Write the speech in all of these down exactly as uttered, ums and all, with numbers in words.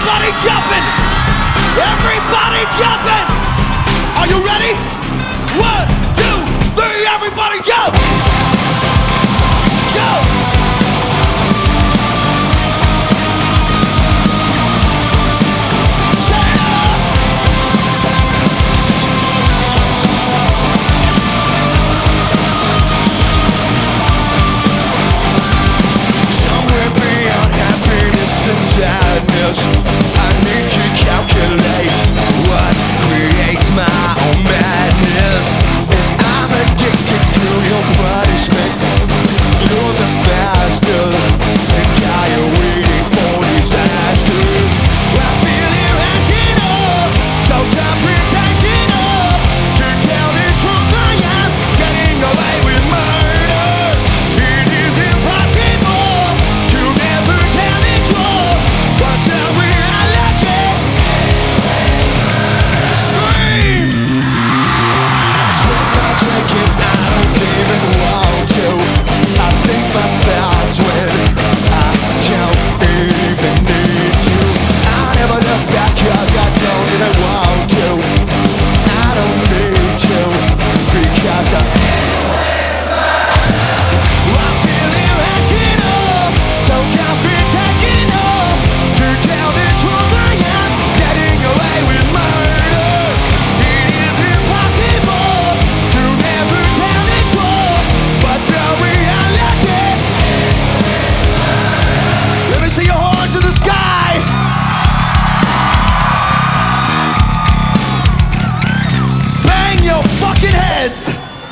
Everybody jumping! Everybody jumping! Are you ready? One, two, three, everybody jump! Jump! And sadness, I need to calculate what creates my own madness. And I'm addicted to your punishment. You're the bastard, and I am waiting for disaster. I feel irrational, so confrontational. To tell the truth, I am getting away with murder. It is impossible to never tell the truth. But the reality, scream. Drink my drinking, I don't even want to. I think my thoughts when I don't even need to. I never look back cause I don't even want to. I don't need to because I I feel irrational, so confrontational. To tell the truth, I am getting away with murder. It is impossible to never tell the truth, but the reality. Let me see your horns in the sky. Bang your fucking heads.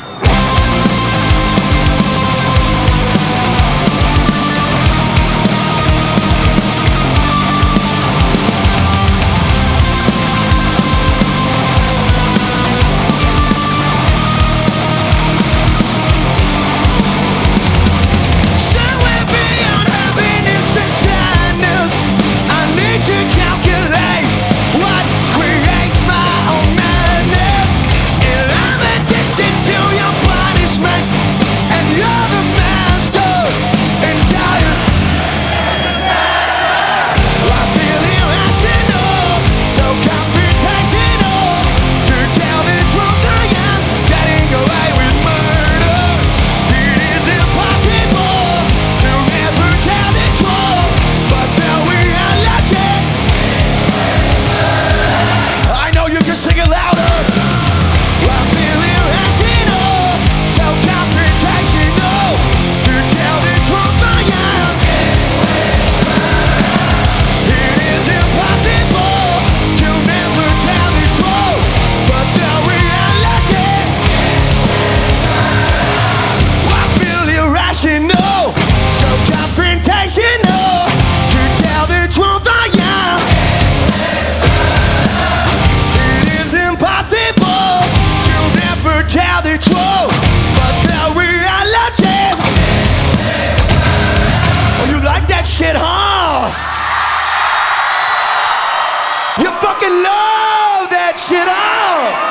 Somewhere beyond happiness and sadness, I need to calculate what creates my own madness. And I'm addicted to your punishment, and you're the master. Entire I feel irrational, so confrontational. To tell the truth, I am getting away with murder. It is impossible to never tell the truth, but the reality. I know you can sing it louder. I feel irrational, so confrontational. To tell the truth, I am. It is impossible to never tell the truth, but the reality. I feel irrational, so confrontational. To tell the truth, I am. It is impossible to never tell the truth, but the reality. Oh, you like that shit, huh? You fucking love that shit, huh?